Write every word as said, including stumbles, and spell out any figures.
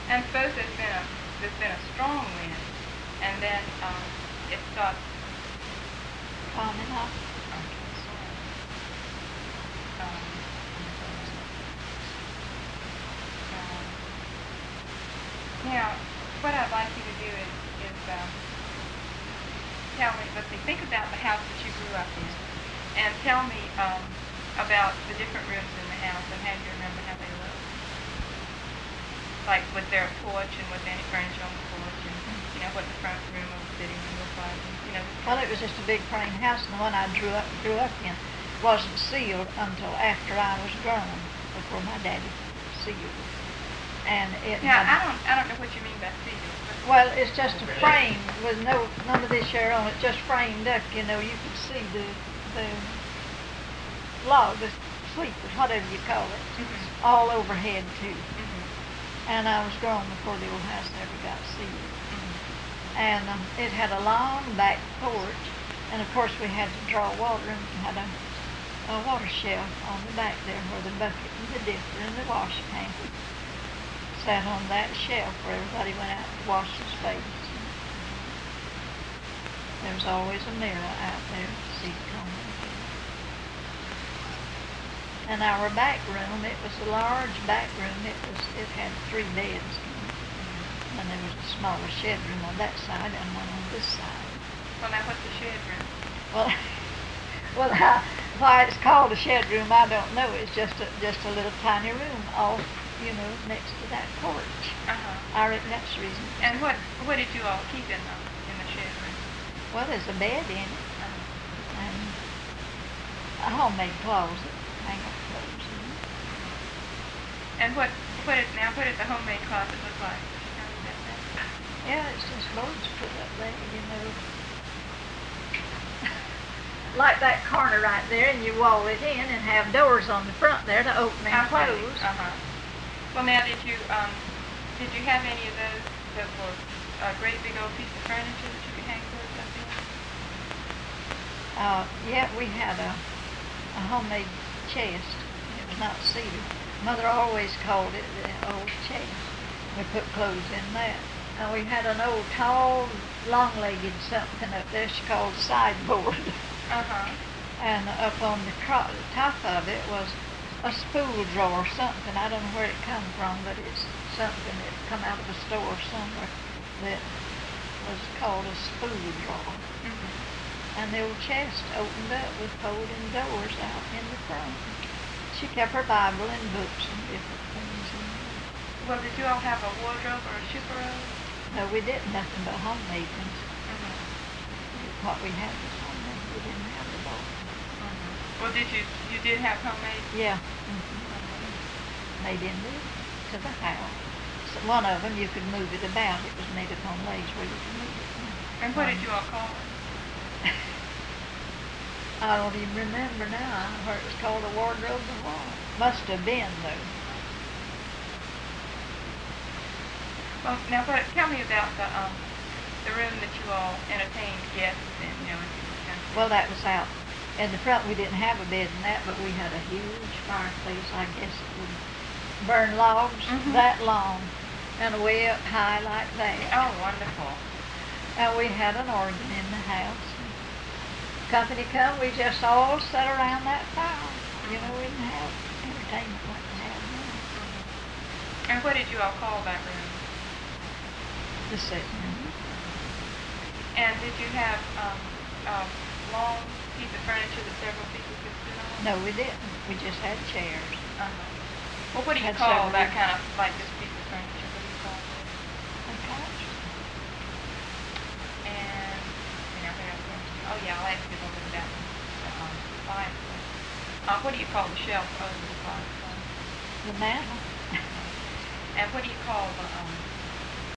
And suppose there's been a there's been a strong wind, and then um, it starts calming up. Okay, sorry. Um, um, now, what I'd like you to do is is um, tell me. Let's see. Think about the house that you grew up in, and tell me um, about the different rooms in the house and how you remember how they looked. Like, was there a porch and was there any furniture on the porch, and you know what the front room or the sitting room looked like, and, you know. Well, it was just a big frame house, and the one I grew up grew up in wasn't sealed until after I was grown, before my daddy sealed it. And it Now, had, I don't I don't know what you mean by sealed. well, it's just a frame with no none of this here on it, just framed up. You know, you could see the the log, the sleepers, whatever you call it, Mm-hmm. all overhead too. Mm-hmm. And I was grown before the old house ever got sealed. Mm-hmm. And um, it had a long back porch, and of course we had to draw water and had a, a water shelf on the back there where the bucket and the dipper and the wash pan sat on that shelf where everybody went out to wash their spades. There was always a mirror out there to see it come. And our back room, it was a large back room. It was it had three beds in it. And there was a smaller shed room on that side and one on this side. Well, now what's the shed room? Well, well, how, why it's called a shed room, I don't know. It's just a, just a little tiny room off, you know, next to that porch. Uh-huh. I reckon that's the reason. And what what did you all keep in the in the shed room? Well, there's a bed in it Uh-huh. and a homemade closet, hang up clothes in it. And what what is now? What did the homemade closet look like? Could you tell me about that? Yeah, it's just boards put up there, you know. Like that corner right there, and you wall it in and have doors on the front there to open and Okay. close. Uh-huh. Well, now, did you um did you have any of those that were a great big old piece of furniture that you could hang clothes up in? Uh, yeah, we had a, a homemade chest. It was not cedar. Mother always called it the old chest. We put clothes in that. And we had an old tall, long-legged something up there she called sideboard. Uh-huh. And up on the, cro- the top of it was a spool drawer or something. I don't know where it come from, but it's something that come out of a store somewhere that was called a spool drawer. Mm-hmm. And the old chest opened up with folding doors out in the front. She kept her Bible and books and different things in there. Well, did you all have a wardrobe or a chaperone? No, we didn't nothing but homemade ones. Mm-hmm. What we had was homemade. We didn't have the bowl. Mm-hmm. Well, did you you did have homemade? Yeah. Mm-hmm. Made into to the house. So one of them you could move it about. It was made upon legs where you could move it. And what did you all call it? I don't even remember now where it was called a wardrobe or what. Must have been though. Well, now, what? Tell me about the um the room that you all entertained guests in. You know, if you were going to. Well, that was out in the front. We didn't have a bed in that, but we had a huge fireplace. I guess it would burn logs Mhm. that long and way up high like that. Oh, wonderful. And we had an organ in the house. Company come, we just all sat around that fire. You know, we didn't have entertainment like we have now. Mm-hmm. And what did you all call that room? The sitting room. And did you have um, a long piece of furniture that several people could sit on? No, we didn't. We just had chairs. Uh-huh. Well, what do you Had call several that different- kind of, like this piece of furniture? What do you call it? A couch. And, you know, what else? Oh, yeah, I'll ask you a little bit about the um, fireplace. Uh, what do you call the shelf over the fireplace? The mantel. And what do you call the um,